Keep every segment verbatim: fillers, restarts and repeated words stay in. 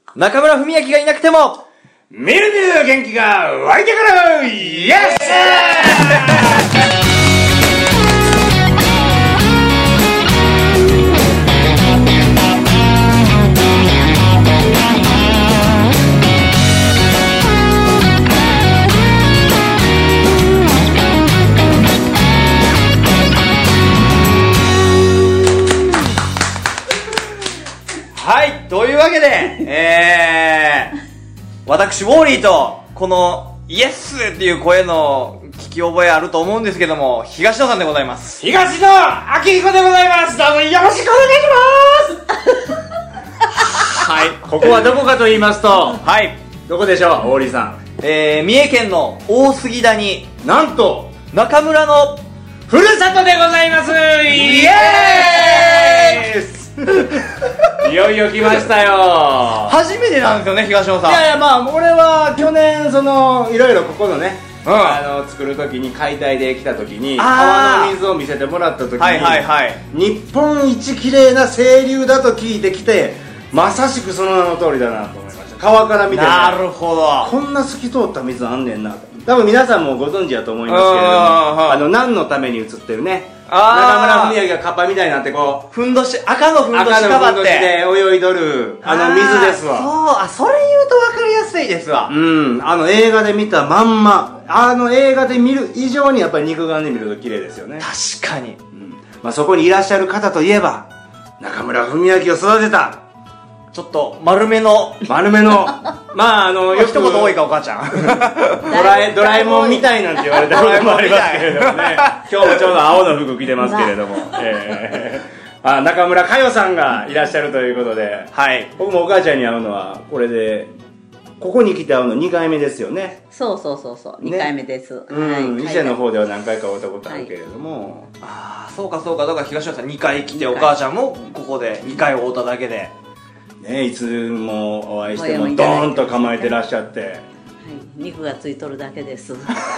中村文明がいなくてもみるみる元気が湧いてくるイエスはい、というわけで、えー、私、ウォーリーと、この、イエスっていう声の聞き覚えあると思うんですけども、東野さんでございます。 東野明彦でございます。どうぞよろしくお願いしますはい、ここはどこかと言いますと、 はい、 どこでしょう、ウォーリーさん。 えー、三重県の大杉谷、 なんと、 中村の、 ふるさとでございます。イエーイいよいよ来ましたよ。 初めてなんですよね、東野さん。 いやいや、まあ俺は去年そのいろいろここのね、 うん、 あの作る時に解体で来た時にあ川の水を見せてもらった時に、 はいはいはい、 日本一綺麗な清流だと聞いてきて、まさしくその名の通りだなと思いました。川から見て、 なるほど、 こんな透き通った水あんねんなと。多分皆さんもご存知だと思いますけれども、あの何のために映ってるね、中村文明がカッパみたいになってこうふんどし、赤のふんどしかばってで泳いどるあの水ですわ。 そう、あ、それ言うと分かりやすいですわ。 うん、あの映画で見たまんま、あの映画で見る以上にやっぱり肉眼で見ると綺麗ですよね。 確かに、 うん、まあ、そこにいらっしゃる方といえば中村文明を育てたちょっと丸めの丸めのまああのよく一言多いかお母ちゃんドラえドラえもんみたいなんて言われたこともありますけれどもね今日もちょうど青の服着てますけれども、えー、あ中村佳代さんがいらっしゃるということで、 はい、 僕もお母ちゃんに会うのはこれでここに来て会うのにかいめですよね。 そうそうそうそう、ね、にかいめです、 うん、 はい、 伊勢の方では何回か会ったことあるけれども、 はい、ああそうかそうか、だから東野さんにかい来てお母ちゃんもここでにかい会うただけでね、いつもお会いしてもドーンと構えてらっしゃって、はい、 肉がついとるだけですい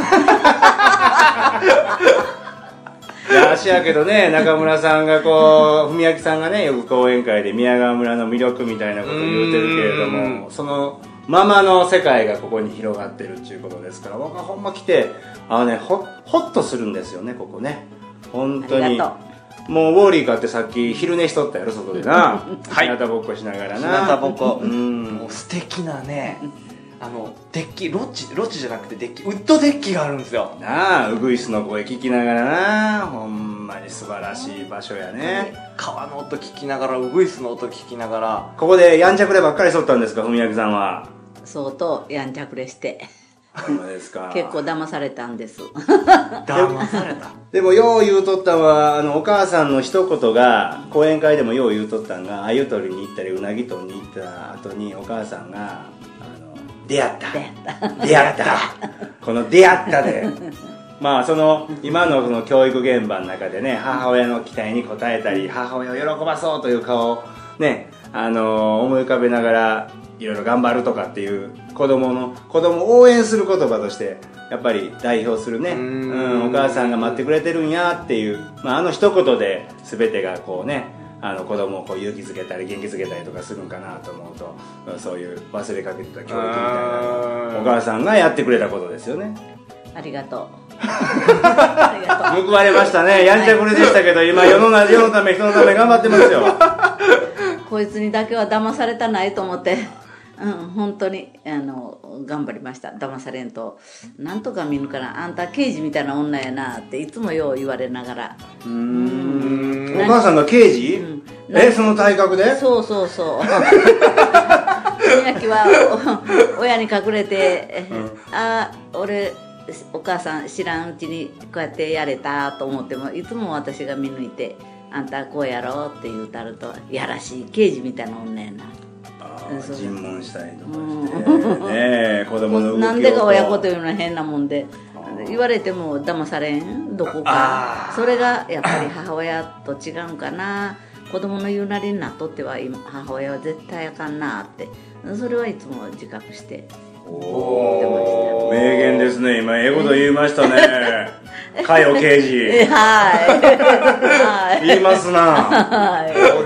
や足やけどね、中村さんがこう文明さんがねよく講演会で宮川村の魅力みたいなことを言うてるけれども、そのままの世界がここに広がってるっていうことですから、僕はほんま来てあのね ほ, ほっとするんですよね、ここね本当に。ありがとう。もうウォーリーかってさっき昼寝しとったやろ外でな日向ぼっこしながらな、 日向ぼっこ、うん、もう素敵なねあのデッキ、ロッチロッチじゃなくてデッキ、ウッドデッキがあるんですよなあ。ウグイスの声聞きながらな、ほんまに素晴らしい場所やね。 川の音聞きながら、ウグイスの音聞きながら。 ここでやんちゃくればっかりしとったんですか、文明さんは。 そうとやんちゃくれしてそうですか結構騙されたんです騙されたでもよう言うとったのは、あのお母さんの一言が講演会でもよう言うとったんが、鮎取りに行ったりうなぎ取りに行った後にお母さんがあの出会った出会ったこの出会ったでまあその今のその教育現場の中でね、母親の期待に応えたり母親を喜ばそうという顔をね、あの思い浮かべながらいろいろ頑張るとかっていう子供の子供を応援する言葉としてやっぱり代表するね、うん、お母さんが待ってくれてるんやっていう、まあ、あの一言で全てがこうね、あの子供をこう勇気づけたり元気づけたりとかするんかなと思うと、そういう忘れかけてた教育みたいなお母さんがやってくれたことですよね。 ありがとうありがとう報われましたね。やんちゃくれでしたけど、はい、今世の世のため人のため頑張ってますよこいつにだけは騙されたないと思って、うん、本当にあの頑張りました。騙されんとなんとか見ぬかな、あんた刑事みたいな女やなっていつもよう言われながら。 うーん、お母さんが刑事、うん、えその体格で。 そうそうそう宮城は親に隠れて、うん、あ俺お母さん知らんうちにこうやってやれたと思っても、いつも私が見抜いてあんたこうやろうって言うたると、やらしい刑事みたいな女やな。 尋問したりとかして、うん、ねえ子供の動きをなんでか親子というのは変なもんで言われても騙されんどこか。それがやっぱり母親と違うんかな。子供の言うなりになっとっては母親は絶対あかんなって、それはいつも自覚しておー名言ですね。今英語と言いましたね佳代刑事はい、はい、 言いますな、 はい、 そうですか。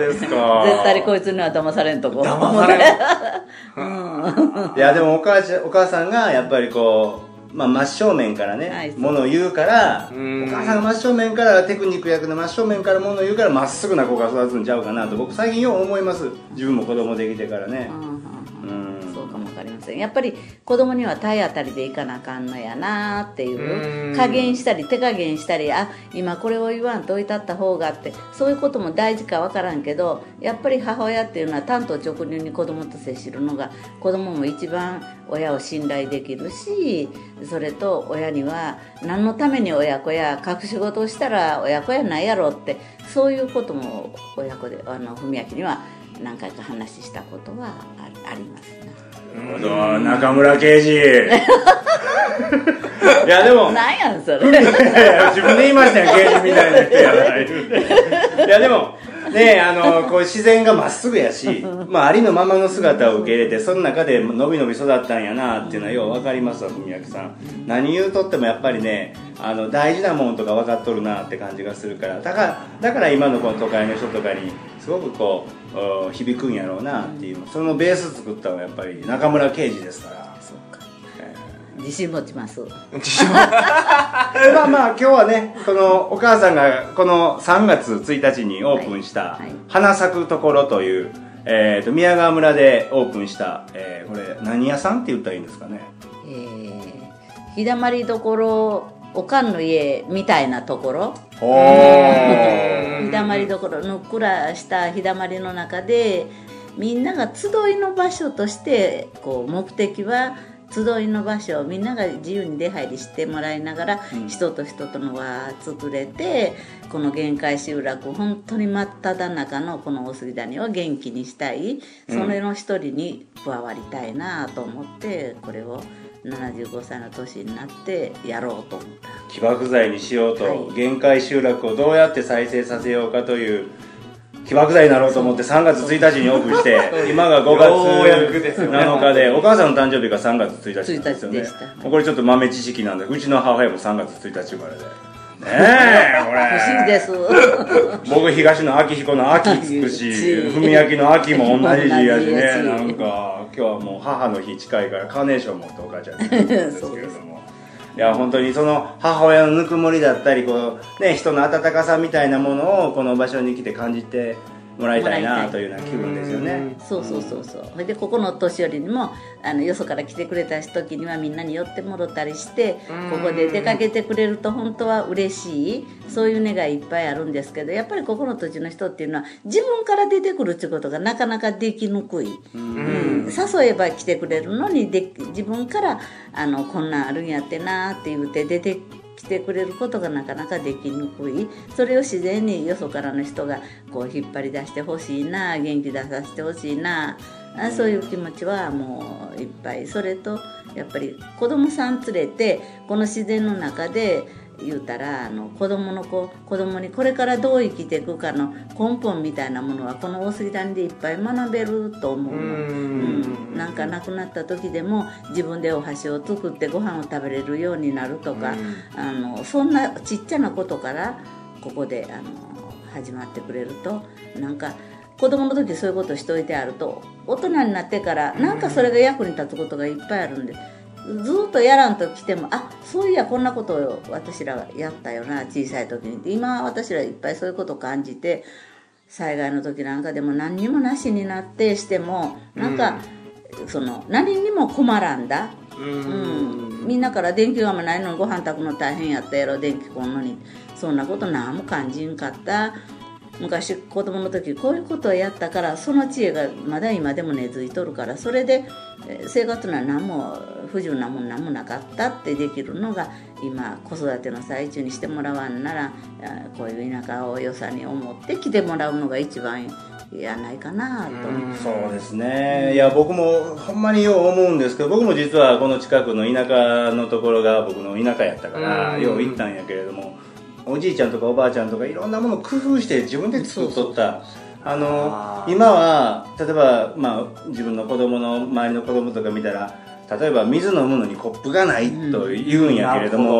絶対にこいつには騙されんとこ騙されんいやでもお母ちゃんお母さんがやっぱりこう、まあ、真正面からね、はい、ものを言うからお母さんが真正面からテクニック役の真正面からものを言うからまっすぐな子が育つんちゃうかなと僕最近よう思います。自分も子供できてからね、うんそうかもわかりません。やっぱり子供には体当たりでいかなあかんのやなっていう加減したり手加減したりあ今これを言わんと置いてあった方がってそういうことも大事かわからんけどやっぱり母親っていうのは単刀直入に子供と接するのが子供も一番親を信頼できるしそれと親には何のために親子や隠し事をしたら親子やないやろってそういうことも親子であの文明には何回か話したことは あ, ありますね。 なるほど中村刑事いやでも何やんそれ自分で言いましたよ刑事みたいな人やないいやでもねあのこう自然がまっすぐやし、まあ、ありのままの姿を受け入れてその中でのびのび育ったんやなっていうのはよう分かりますわ文明さん。何言うとってもやっぱりねあの大事なもんとか分かっとるなって感じがするからだからだから今のこの都会の人とかにすごくこう響くんやろうなっていうそのベース作ったのはやっぱり中村刑事ですから。 そうか、えー、自信持ちますまあまあ今日はねこのお母さんがこのさんがつついたちにオープンした花咲くところという、えー、と宮川村でオープンした、えー、これ何屋さんって言ったらいいんですかね。 えー、日だまりどころおかんの家みたいなところ日だまりどころのっくらした日だまりの中でみんなが集いの場所としてこう目的は集いの場所をみんなが自由に出入りしてもらいながら、うん、人と人との輪作れてこの限界集落本当に真っ只中のこの大杉谷を元気にしたいそれの一人に加わりたいなと思ってこれをななじゅうごさいの年になってやろうと思った起爆剤にしようと、はい、限界集落をどうやって再生させようかという起爆剤になろうと思ってさんがつついたちにオープンして今がごがつなのかでお母さんの誕生日がさんがつついたちなんですよね。これちょっと豆知識なんでうちの母親もさんがつついたち生まれでねえこれ不思議です僕東野昭彦の秋つくし文明の秋も同じ字やしねなんか今日はもう母の日近いからカーネーション持ってお母ちゃんに言うんですけれどもいや本当にその母親のぬくもりだったりこう、ね、人の温かさみたいなものをこの場所に来て感じてもらいたいなというような気分ですよね。 そうそうそうそうでここの年寄りにもあのよそから来てくれた時にはみんなに寄ってもろたりしてここで出かけてくれると本当は嬉しいそういう願いいっぱいあるんですけどやっぱりここの土地の人っていうのは自分から出てくるっていうことがなかなかできにくい、うん、誘えば来てくれるのにで自分からあのこんなんあるんやってなって言って出て来てくれることがなかなかできにくいそれを自然によそからの人がこう引っ張り出してほしいな元気出させてほしいなそういう気持ちはもういっぱいそれとやっぱり子供さん連れてこの自然の中で言うたらあの子供の子子供にこれからどう生きていくかの根本みたいなものはこの大杉谷でいっぱい学べると思うの。うん、なんか亡くなった時でも自分でお箸を作ってご飯を食べれるようになるとかあのそんなちっちゃなことからここであの始まってくれるとなんか子供の時そういうことしといてあると大人になってからなんかそれが役に立つことがいっぱいあるんでずっとやらんと来てもあそういやこんなことを私らやったよな小さい時に今私らいっぱいそういうことを感じて災害の時なんかでも何にもなしになってしてもなんか、うん、その何にも困らんだ、うんうん、みんなから電気がないのにご飯炊くの大変やったやろ電気こんのにそんなこと何も感じんかった昔子供の時こういうことをやったからその知恵がまだ今でも根付いとるからそれで生活には何も不自由なもん何もなかったってできるのが今子育ての最中にしてもらわんならこういう田舎を良さに思って来てもらうのが一番やないかなと思う。 そうですね、いや僕もほんまによう思うんですけど僕も実はこの近くの田舎のところが僕の田舎やったからよう行ったんやけれどもおじいちゃんとかおばあちゃんとかいろんなものを工夫して自分で作っとったあのあ今は例えば、まあ、自分の子供の周りの子供とか見たら例えば水飲むのにコップがないと言うんやけれども、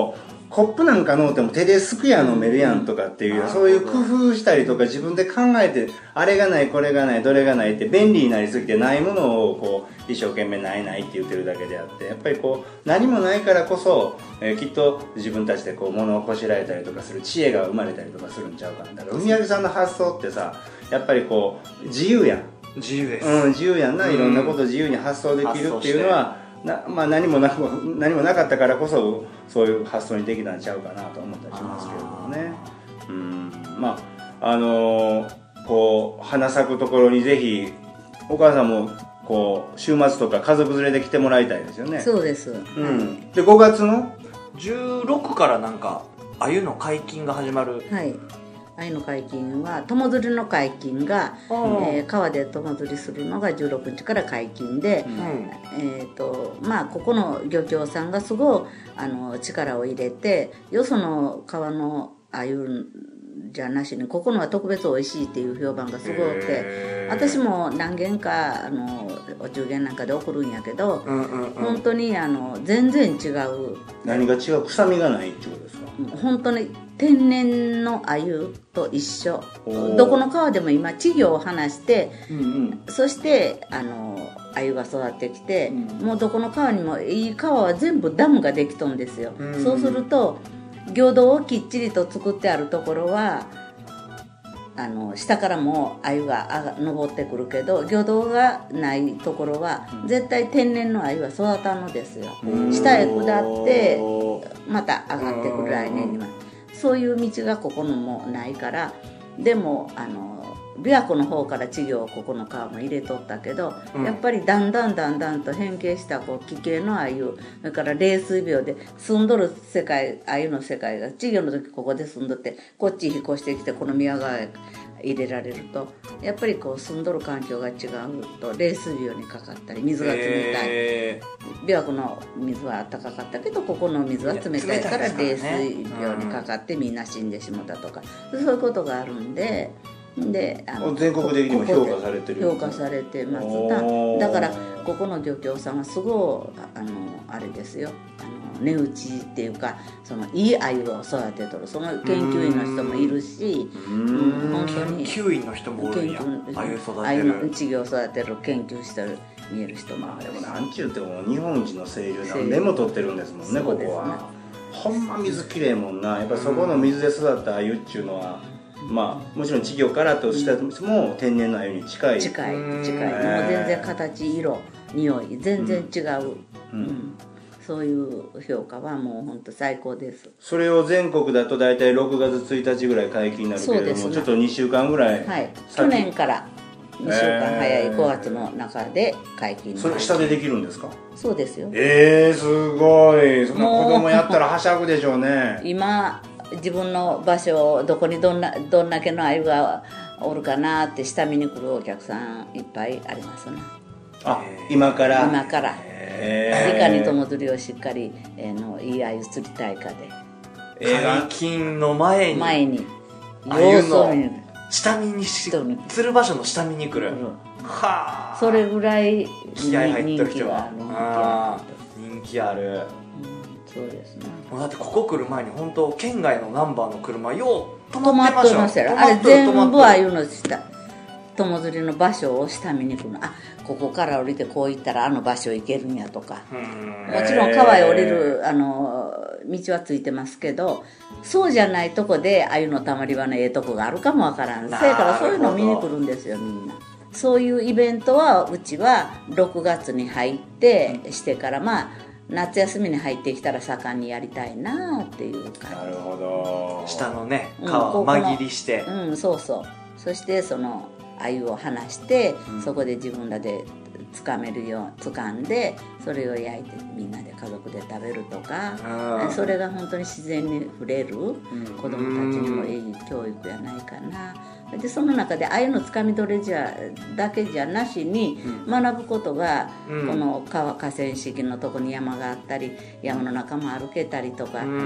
コップなんかのうても手ですくや飲めるやんとかっていう、うん、そういう工夫したりとか自分で考えて、あれがないこれがないどれがないって便利になりすぎてないものをこう一生懸命ないないって言ってるだけであって、やっぱりこう何もないからこそ、えー、きっと自分たちでこう物をこしらえたりとかする知恵が生まれたりとかするんちゃうかな。だから海上さんの発想ってさ、やっぱりこう自由やん。 自由です、 うん、自由やんな、いろんなこと自由に発想できるっていうのは、なまあ、何もな何もなかったからこそそういう発想にできたんちゃうかなと思ったりしますけれどもね。うん、まああのー、こう花咲くところにぜひお母さんもこう週末とか家族連れで来てもらいたいですよね。 そうです、うん、でごがつのじゅうろくからなんか鮎の解禁が始まる。 はい、鮎の解禁は友釣りの解禁が、えー、川で友釣りするのがじゅうろくにちから解禁で、うん、えーとまあ、ここの漁協さんがすごいあの力を入れて、よその川の鮎じゃなしにここのは特別美味しいっていう評判がすごくて、私も何軒かあのお中元なんかで送るんやけど、うんうんうん、本当にあの全然違う。 何が違う？臭みがないってことですか？ 本当に天然の鮎と一緒。どこの川でも今稚魚を放して、うんうん、そしてあの鮎が育ってきて、うん、もうどこの川にもいい川は全部ダムができとんですよ、うんうん、そうすると魚道をきっちりと作ってあるところはあの下からも鮎が登ってくるけど、魚道がないところは絶対天然の鮎は育たんのですよ。下へ下ってまた上がってくる、来年には。そういう道がここのもないから。でもあの琵琶湖の方から稚魚をここの川も入れとったけど、うん、やっぱりだんだんだんだんと変形したこう奇形の鮎、それから冷水病で住んどる世界、鮎の世界が稚魚の時ここで住んどってこっち引っ越してきてこの宮川へ入れられると、やっぱりこう住んどる環境が違うと冷水病にかかったり、水が冷たい、えー、琵琶湖の水は暖かかったけどここの水は冷たいから冷水病にかかってみんな死んでしまったとか、そういうことがあるんで。であの全国的にも評価されてる、 評価されてます。だからここの漁協さんはすごいあのあれですよ、あの値打ちっていうか、そのいい鮎を育てとるその研究員の人もいるし、 うん、本当に研究員の人もおるんや。鮎育てる、鮎の稚魚を育てる研究してる見える人も。 まあでもなんちゅうても日本一の清流なんでメモ取ってるんですもんね、ここは。ほんま水きれいもんな。やっぱそこの水で育った鮎っちゅうのは、まあ、もちろん稚魚からとしても天然の鮎に近い近い近い、もう全然形、色、匂い全然違う、うんうん、そういう評価はもう本当最高です。 それを全国だと大体ろくがつついたちぐらい解禁になるけれども、ね、ちょっとにしゅうかんぐらい、 はい、去年からにしゅうかん早いごがつの中で解禁になる。 それ下でできるんですか？ そうですよ。 えー、すごい。そんな子供やったらはしゃぐでしょうね。 今自分の場所をどこにどんなどんだけの鮎がおるかなって下見に来るお客さんいっぱいありますね。 あ、今から今からいかに友釣りをしっかり、えー、のいい鮎釣りたいかで、 解禁の前に前に鮎の下見にし釣る場所の下見に来る、うん、 はあ、それぐらい気合入ってる人が人気ある。 そうですね。 だってここ来る前に本当県外のナンバーの車よう止まってましたよ。 止まってましたよ。あれ全部ああいうの下友釣りの場所を下見に来るの。あ、ここから降りてこう行ったらあの場所行けるんやとか、もちろん川へ降りるあの道はついてますけど、そうじゃないとこでああいうのたまり場のええとこがあるかもわからん。せやからそういうのを見に来るんですよ、みんな。そういうイベントはうちはろくがつに入ってしてから、まあ夏休みに入ってきたら盛んにやりたいなっていう感じ。 なるほど。 下のね川を間切りして、 うん、うん、そうそう。そしてその鮎を離して、うん、そこで自分らでつかめるよう掴んでそれを焼いてみんなで家族で食べるとか、それが本当に自然に触れる、うん、子供たちにもいい教育やないかな。 でその中でああいうのつかみ取れじゃだけじゃなしに学ぶことが、うん、この川河川敷のとこに山があったり山の中も歩けたりとか、うん、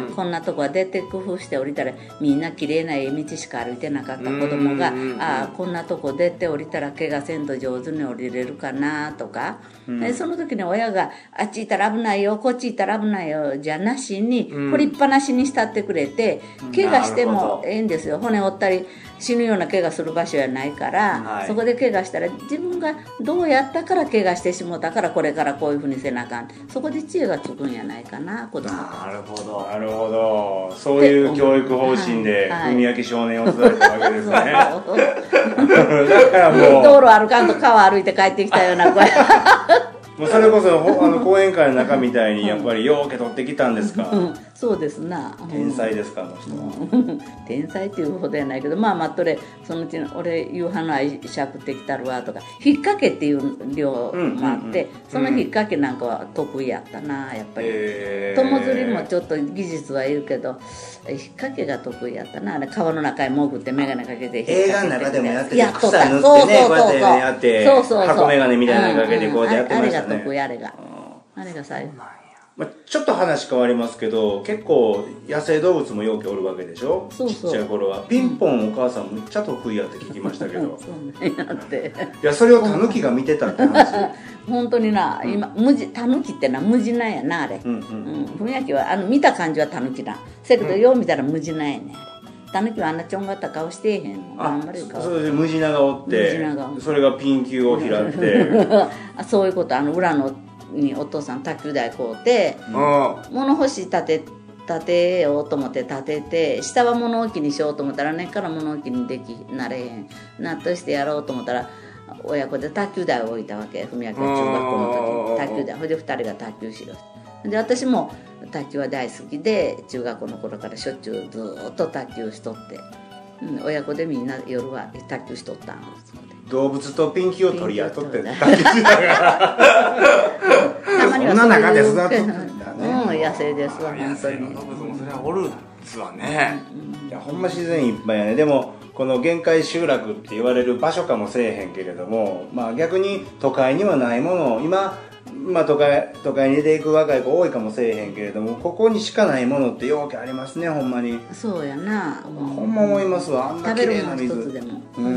うん、こんなとこは出て工夫して降りたらみんな綺麗な道しか歩いてなかった子供が、うん、ああこんなとこ出て降りたら怪我せんと上手に降りれるかなとか、うん、でその時に親があっち行ったら危ないよこっち行ったら危ないよじゃなしに、うん、掘りっぱなしにしたってくれて、怪我してもええんですよ。骨折ったり死ぬような怪我する場所やないから、はい、そこで怪我したら自分がどうやったから怪我してしもたからこれからこういうふうにせなあかん、そこで知恵がつくんやないかな子供が。 なるほどなるほど、そういう教育方針で文明少年を育てたわけですね。だからもう道路歩かんと川歩いて帰ってきたような子やもうそれこそあの講演会の中みたいにやっぱりよう受け取ってきたんですか、 うん、そうですな、 天才ですかあの人は、 うん、天才っていうほどやないけど、まあ待っとれそのうち俺夕飯の愛しゃくってきたるわとか引っ掛けっていう量もあって、うんうんうん、その引っ掛けなんかは得意やったなやっぱり、友釣りもちょっと技術はいるけど引っ掛けが得意やったな。あれ川の中へ潜って眼鏡かけて映画の中でもやってて草塗ってねこうやってやって箱眼鏡みたいなのかけてこうやってやってましたね。 あれが得意あれがあれが最後、 まあ、ちょっと話変わりますけど結構野生動物もようけおるわけでしょ。 そうそう、 ちっちゃい頃はピンポンお母さんめっちゃ得意やって聞きましたけどそうねやっていやそれをタヌキが見てたって話本当にな、今無地タヌキってな無地なんやなあれ、うんうんうん、雰囲気はあの見た感じはタヌキなせやけど、うん、よう見たら無地なんやねあれ。タヌキはあんなちょんがった顔してへんの。 あんまり顔それでムジナがおってそれがピン球を拾ってあそういうこと。あの裏のにお父さん卓球台買うて、うん、物干し立て立てようと思って立てて下は物置にしようと思ったら根っから物置にできなれへんなっとしてやろうと思ったら親子で卓球台を置いたわけ。文明が中学校の時に卓球台ほいでふたりが卓球しろで私も卓球は大好きで中学校の頃からしょっちゅうずっと卓球しとって、うん、親子でみんな夜は卓球しとったん。 動物とピンキーを取り合っとって卓球しながらそんな中で育っとってんだね。 うん、野生ですわ本当に。 動物もそれはおるんですわね、 うん、いやほんま自然いっぱいやね。でもこの限界集落って言われる場所かもせえへんけれども、まあ逆に都会にはないものを今まあ、都会、都会に出ていく若い子多いかもしれへんけれどもここにしかないものってようけありますねほんまに。 そうやな、 うん、ほんま思いますわ。あんな綺麗な水食べるもの一つでも、うん、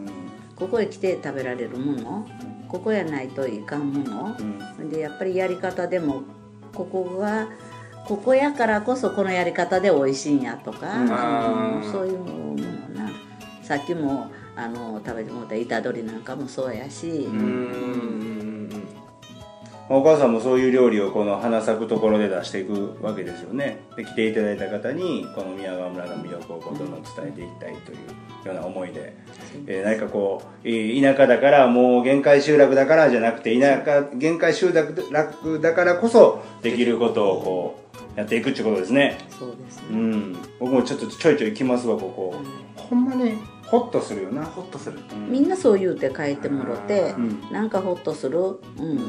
ここへ来て食べられるものここやないといかんもの、うん、でやっぱりやり方でもここがここやからこそこのやり方で美味しいんやとか、うん、そういうものな。さっきもあの食べてもらった板鶏なんかもそうやし、うん、 お母さんもそういう料理をこの花咲くところで出していくわけですよね。で来ていただいた方にこの宮川村の魅力をどんどん伝えていきたいというような思いで、えー、何かこう田舎だからもう限界集落だからじゃなくて田舎限界集落だからこそできることをこうやっていくっていうことですね。 そうですね、 うん、僕もちょっとちょいちょい来ますわここ、うん、ほんまにホッとするよな。 ホッとする、 うん、みんなそう言うて書いてもろて、うん、なんかホッとする、うん、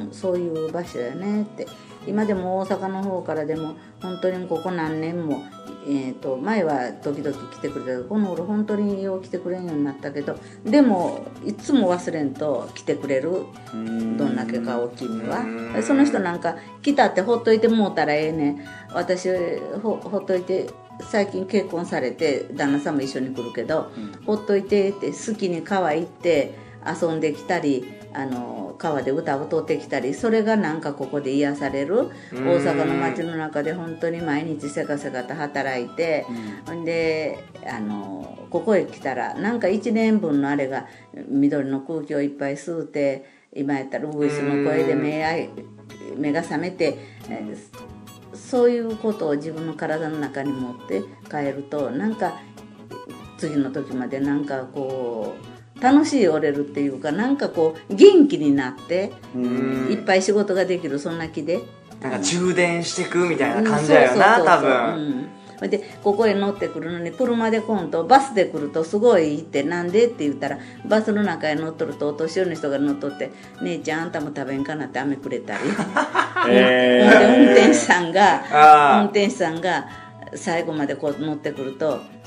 そういう場所やねって。今でも大阪の方からでも本当にここ何年も、えー、と前は時々来てくれたけどこの頃本当によう来てくれんようになったけどでもいつも忘れんと来てくれる。どんだけかお君はその人なんか来たってほっといてもうたらええね。私 ほ, ほっといて最近結婚されて旦那さんも一緒に来るけど、うん、ほっといてって好きに川行って遊んできたりあの川で歌を歌ってきたりそれがなんかここで癒される。大阪の街の中で本当に毎日せかせかと働いて、うん、であのここへ来たらなんかいちねんぶんのあれが緑の空気をいっぱい吸うて今やったらウグイスの声で目あい目が覚めて、えー、そういうことを自分の体の中に持って帰るとなんか次の時までなんかこう楽しい折れるっていうかなんかこう元気になっていっぱい仕事ができるそんな気でなんか充電してくみたいな感じだよな多分。 でここへ乗ってくるのに車で来んとバスで来るとすごいってなんでって言ったらバスの中へ乗っとるとお年寄りの人が乗っとって姉ちゃんあんたも食べんかなって飴くれたり、えー、運転手さんが運転手さんが最後までこう乗ってくると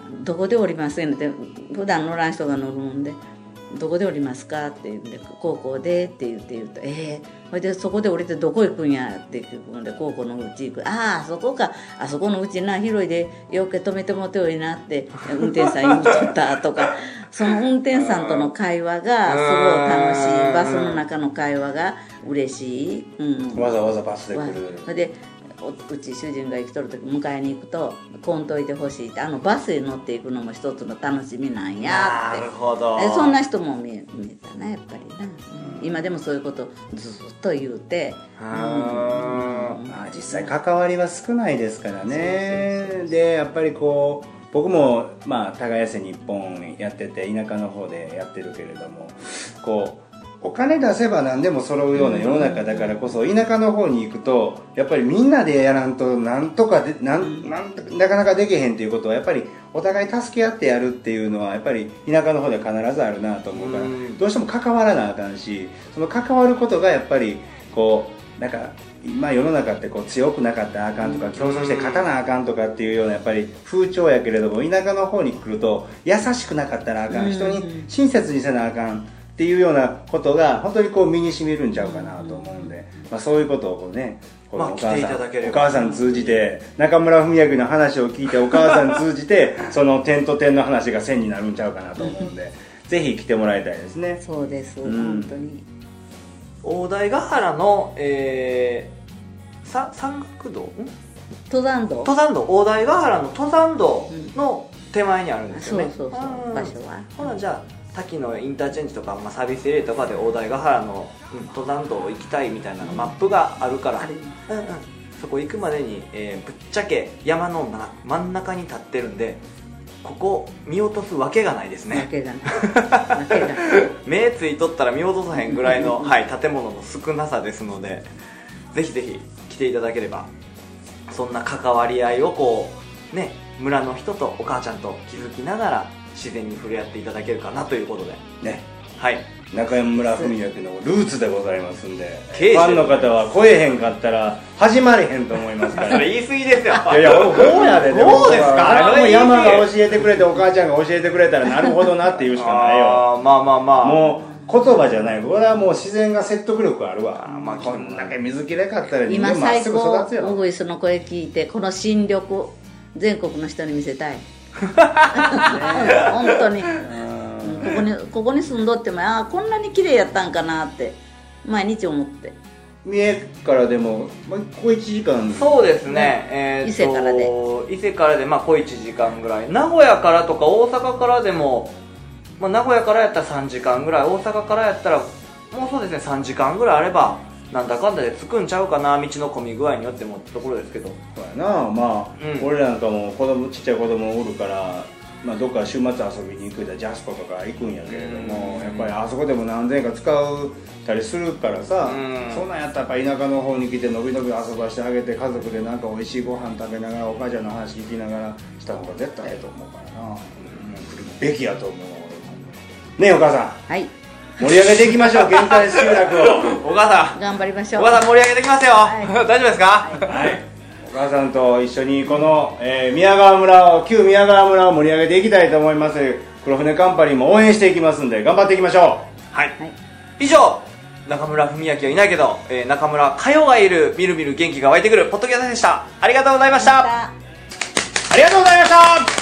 どこで降りますか?」って普段乗らん人が乗るもんで「どこで降りますか?」って言うんで「高校で」って言って言うと「ええー、それでそこで降りてどこ行くんや?」って聞くんで「高校のうち行く」「ああそこか、あそこのうちな広いでよけ止めてもらってよいな」って運転手さん言うとったとかその運転手さんとの会話がすごい楽しい、バスの中の会話が嬉しい、うん、 わざわざバスで来る。 それでうち主人が生きとる時迎えに行くと「こんといてほしい」ってあのバスへ乗っていくのも一つの楽しみなんやって。 なるほど。 そんな人も見え、見えたねやっぱりな、うん、今でもそういうことずっと言うて、うん、 まあ実際関わりは少ないですからね。でやっぱりこう僕もまあ耕せ日本やってて田舎の方でやってるけれども、こうお金出せば何でも揃うような世の中だからこそ、田舎の方に行くとやっぱりみんなでやらんとなんとかでなんなんなかなかできへんっていうことはやっぱりお互い助け合ってやるっていうのはやっぱり田舎の方では必ずあるなと思うから、どうしても関わらなあかんし、その関わることがやっぱりこうなんか今世の中ってこう強くなかったらあかんとか競争して勝たなあかんとかっていうようなやっぱり風潮やけれども、田舎の方に来ると優しくなかったらあかん、人に親切にせなあかんっていうようなことが本当にこう身に染みるんちゃうかなと思うんで、まあ、そういうことをこうね、このお母さん、まあ、お母さん通じて中村文明の話を聞いてお母さん通じてその点と点の話が線になるんちゃうかなと思うんでぜひ来てもらいたいですね。 そうです、うん、本当に大台ヶ原の、えー、さ山岳道ん登山道登山道大台ヶ原の登山道の手前にあるんですよね、 うん、そうそうそう場所はほらじゃあ滝のインターチェンジとか、まあ、サービスエリアとかで大台ヶ原の、うん、登山道を行きたいみたいなマップがあるから、うんうん、そこ行くまでに、えー、ぶっちゃけ山の真ん中に立ってるんでここ見落とすわけがないですね。わけがないわけがない目ついとったら見落とさへんぐらいの、はい、建物の少なさですのでぜひぜひ来ていただければそんな関わり合いをこうね村の人とお母ちゃんと気づきながら自然に触れ合っていただけるかなということでね、はい、中村文明のルーツでございますんで、ファンの方は来えへんかったら始まれへんと思いますからそれ言い過ぎですよ。いやいやこうやで、そうですか。でも山が教えてくれてお母ちゃんが教えてくれたらなるほどなって言うしかないよ。あまあまあまあもう言葉じゃない、これはもう自然が説得力あるわ。まあ、こんだけ水きれかったら人間まっすぐ育つよ。今最高ウグイスの声聞いてこの新緑全国の人に見せたい本当にここにここに住んどってもああこんなに綺麗やったんかなって毎日思って。三重からでも、まあ、小いちじかん。そうですね、えー、伊勢からで伊勢からでまあ小いちじかんぐらい、名古屋からとか大阪からでも、まあ、名古屋からやったらさんじかんぐらい、大阪からやったらもうそうですねさんじかんぐらいあればなんだかんだで着くんちゃうかな、道の混み具合によってもってところですけど。そうやな、まあ、うん、俺なんかも子供ちっちゃい子供おるから、まあ、どっか週末遊びに行くでジャスコとか行くんやけれども、やっぱりあそこでも何千円か使うたりするからさ、そんなんやったらやっぱ田舎の方に来てのびのび遊ばしてあげて家族でなんか美味しいご飯食べながらお母ちゃんの話聞きながらした方が絶対ええと思うからな、うん、来るべきやと思うねえお母さん。はい、盛り上げていきましょう限界集落をお母さん頑張りましょう。お母さん盛り上げていきますよ、はい、大丈夫ですか。はい、はい、お母さんと一緒にこの、えー、宮川村を旧宮川村を盛り上げていきたいと思います。黒船カンパニーも応援していきますんで頑張っていきましょう。はい、はい、以上中村文明はいないけど、えー、中村佳代がいるみるみる元気が湧いてくるポッドキャストでした。ありがとうございました。ありがとうございました。